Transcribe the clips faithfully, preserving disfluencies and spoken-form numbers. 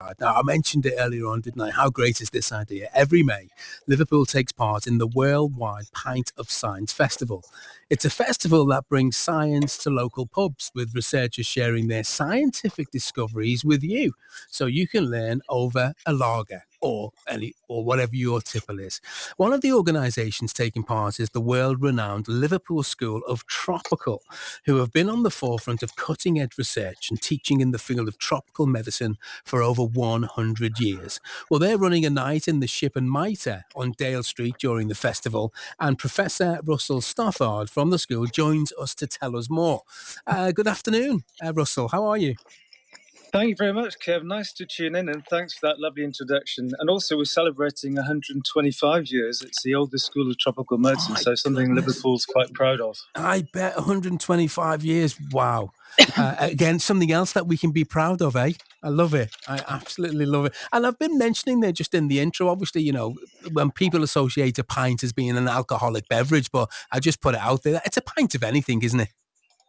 worldwide. Now, I mentioned it earlier on, didn't I? How great is this idea? Every May, Liverpool takes part in the worldwide Pint of Science Festival. It's a festival that brings science to local pubs, with researchers sharing their scientific discoveries with you, so you can learn over a lager or any or whatever your tipple is. One of the organisations taking part is the world-renowned Liverpool School of Tropical, who have been on the forefront of cutting-edge research and teaching in the field of tropical medicine for over one hundred years. Well, they're running a night in the Ship and Mitre on Dale Street during the festival, and Professor Russell Stothard from the school joins us to tell us more. Uh, good afternoon, uh, Russell. How are you? Thank you very much, Kev. Nice to tune in, and thanks for that lovely introduction. And also, we're celebrating one hundred twenty-five years. It's the oldest school of tropical medicine, My so something goodness. Liverpool's quite proud of. I bet one hundred twenty-five years. Wow. Uh, again, something else that we can be proud of, eh? I love it. I absolutely love it. And I've been mentioning there just in the intro, obviously, you know, when people associate a pint as being an alcoholic beverage, but I just put it out there. It's a pint of anything, isn't it?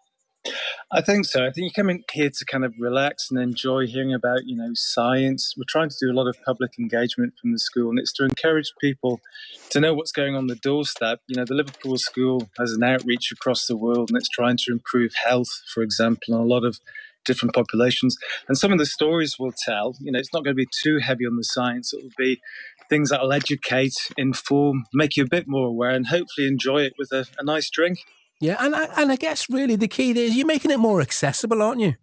I think so. I think you come in here to kind of relax and enjoy hearing about, you know, science. We're trying to do a lot of public engagement from the school, and it's to encourage people to know what's going on the doorstep. You know, the Liverpool School has an outreach across the world, and it's trying to improve health, for example, in a lot of different populations. And some of the stories we'll tell, you know, it's not going to be too heavy on the science. It'll be things that'll educate, inform, make you a bit more aware, and hopefully enjoy it with a, a nice drink. Yeah, and I, and I guess really the key there is you're making it more accessible, aren't you?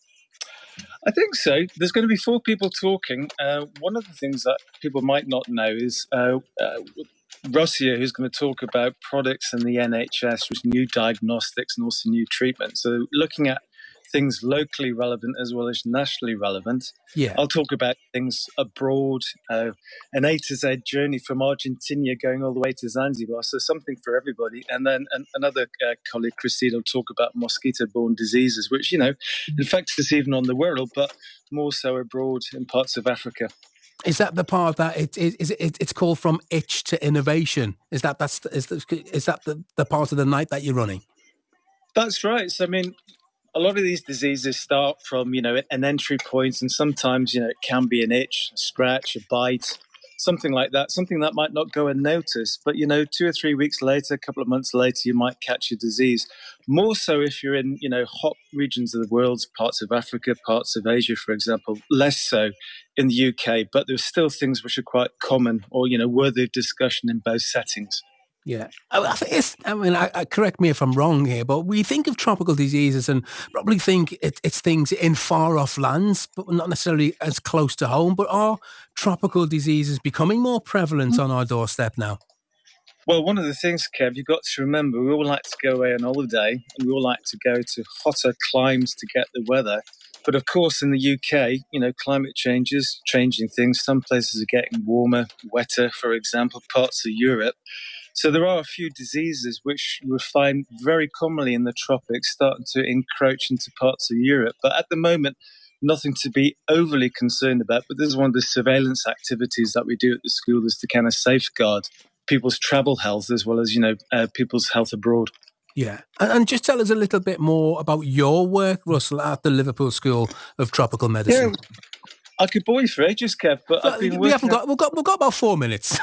I think so. There's going to be four people talking. Uh, one of the things that people might not know is uh, uh, Rossier, who's going to talk about products in the N H S with new diagnostics and also new treatments. So looking at things locally relevant as well as nationally relevant. Yeah. I'll talk about things abroad, uh, an A to Z journey from Argentina going all the way to Zanzibar. So something for everybody. And then an, another uh, colleague, Christine, will talk about mosquito-borne diseases, which, you know, infects us even on the world, but more so abroad in parts of Africa. Is that the part that it is? Is it, it's called From Itch to Innovation? Is that that's is, is that the, the part of the night that you're running? That's right. So I mean, a lot of these diseases start from, you know, an entry point, and sometimes, you know, it can be an itch, a scratch, a bite, something like that, something that might not go unnoticed. But, you know, two or three weeks later, a couple of months later, you might catch a disease. More so if you're in, you know, hot regions of the world, parts of Africa, parts of Asia, for example, less so in the U K. But there's still things which are quite common or, you know, worthy of discussion in both settings. Yeah, I, I think it's. I mean, I, I, correct me if I'm wrong here, but we think of tropical diseases and probably think it, it's things in far off lands, but not necessarily as close to home. But are tropical diseases becoming more prevalent on our doorstep now? Well, one of the things, Kev, you've got to remember, we all like to go away on holiday and we all like to go to hotter climes to get the weather. But of course, in the U K, you know, climate change is changing things. Some places are getting warmer, wetter, for example, parts of Europe. So there are a few diseases which you would find very commonly in the tropics starting to encroach into parts of Europe. But at the moment, nothing to be overly concerned about. But this is one of the surveillance activities that we do at the school, is to kind of safeguard people's travel health as well as, you know, uh, people's health abroad. Yeah, and, and just tell us a little bit more about your work, Russell, at the Liverpool School of Tropical Medicine. Yeah, I could bore you for ages, Kev, but I've been We haven't working at got. We've got. We've got about four minutes.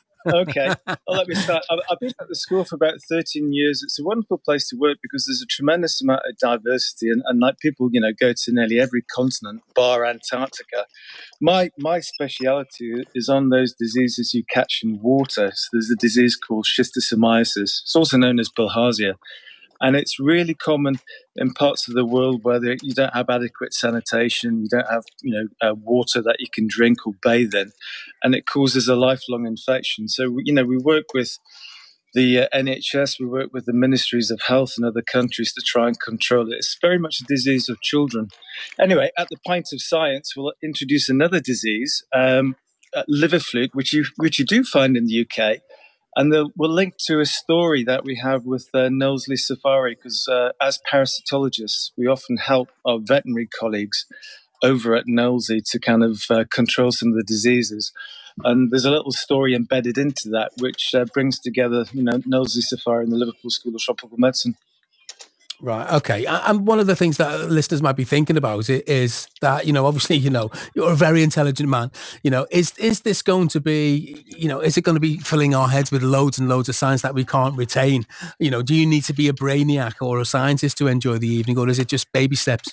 Okay, well, let me start. I've, I've been at the school for about thirteen years. It's a wonderful place to work because there's a tremendous amount of diversity, and, and like people, you know, go to nearly every continent, bar Antarctica. My my speciality is on those diseases you catch in water. So there's a disease called schistosomiasis. It's also known as bilharzia, and it's really common in parts of the world where there, you don't have adequate sanitation, you don't have, you know, uh, water that you can drink or bathe in, and it causes a lifelong infection. So, you know, we work with the uh, N H S, we work with the ministries of health in other countries to try and control it. It's very much a disease of children. Anyway, at the Pint of Science, we'll introduce another disease, um, uh, liver fluke, which you which you do find in the U K. And the, we'll link to a story that we have with uh, Knowsley Safari, because uh, as parasitologists, we often help our veterinary colleagues over at Knowsley to kind of uh, control some of the diseases. And there's a little story embedded into that, which uh, brings together, you know, Knowsley Safari and the Liverpool School of Tropical Medicine. Right. Okay. And one of the things that listeners might be thinking about is that, you know, obviously, you know, you're a very intelligent man. You know, is is this going to be, you know, is it going to be filling our heads with loads and loads of science that we can't retain? You know, do you need to be a brainiac or a scientist to enjoy the evening, or is it just baby steps?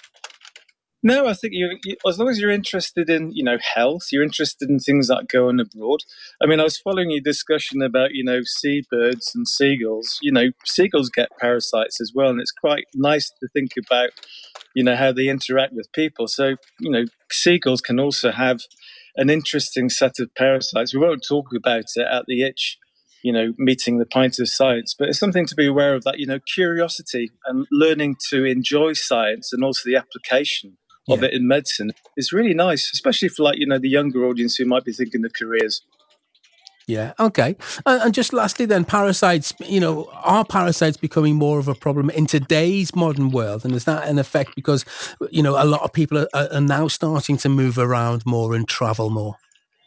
No, I think you, you, as long as you're interested in, you know, health, you're interested in things that go on abroad. I mean, I was following your discussion about, you know, seabirds and seagulls. You know, seagulls get parasites as well, and it's quite nice to think about, you know, how they interact with people. So, you know, seagulls can also have an interesting set of parasites. We won't talk about it at the itch, you know, meeting the pint of science, but it's something to be aware of, that, you know, curiosity and learning to enjoy science and also the application of Yeah. it in medicine is really nice, especially for, like, you know, the younger audience who might be thinking of careers. Yeah. Okay. And, and just lastly, then, parasites. You know, are parasites becoming more of a problem in today's modern world? And is that an effect because, you know, a lot of people are, are now starting to move around more and travel more?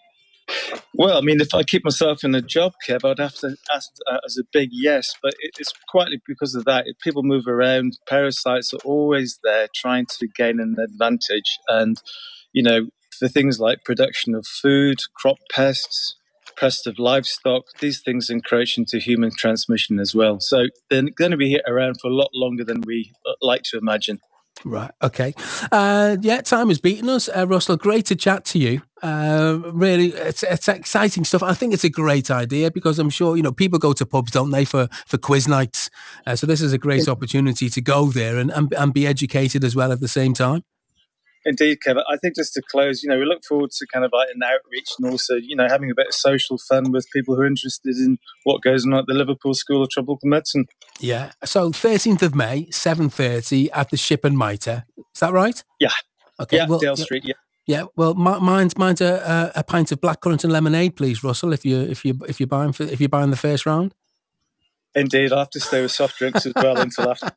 Well, I mean, if I keep myself in a job, Kev, I'd have to ask uh, as a big yes, but it, it's quietly because of that. If people move around, parasites are always there trying to gain an advantage. And, you know, for things like production of food, crop pests, pest of livestock, these things encroach into human transmission as well. So they're going to be around for a lot longer than we uh, like to imagine. Right. Okay. Uh, yeah, time has beaten us. Uh, Russell, great to chat to you. Uh, really, it's, it's exciting stuff. I think it's a great idea because I'm sure, you know, people go to pubs, don't they, for, for quiz nights. Uh, so this is a great opportunity to go there and, and, and be educated as well at the same time. Indeed, Kevin. I think just to close, you know, we look forward to kind of like an outreach and also, you know, having a bit of social fun with people who are interested in what goes on at the Liverpool School of Tropical Medicine. Yeah. So thirteenth of May, seven thirty at the Ship and Mitre. Is that right? Yeah. Okay. Yeah, Well, Dale yeah. Street. Yeah. Yeah, well, mine's mine's a, a pint of blackcurrant and lemonade, please, Russell. If you if you if you're buying for, if you're buying the first round. Indeed, I'll have to stay with soft drinks as well until after.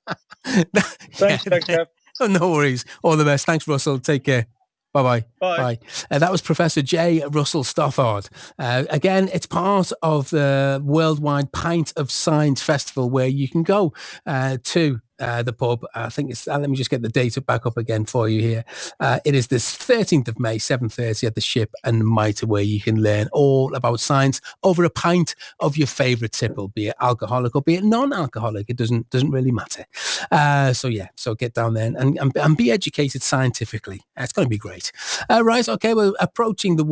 Yeah, Thanks, Ben, Kev. no worries. All the best. Thanks, Russell. Take care. Bye-bye. Bye. Bye. Uh, that was Professor J. Russell Stothard. Uh, again, it's part of the Worldwide Pint of Science Festival where you can go uh, to uh, the pub. I think it's, uh, let me just get the date back up again for you here. Uh, it is this thirteenth of May, seven thirty at the Ship and Mitre, where you can learn all about science over a pint of your favourite tipple, be it alcoholic or be it non-alcoholic. It doesn't doesn't really matter. Uh, so yeah, so get down there and, and, and be educated scientifically. It's going to be great. Uh, right, okay, we're approaching the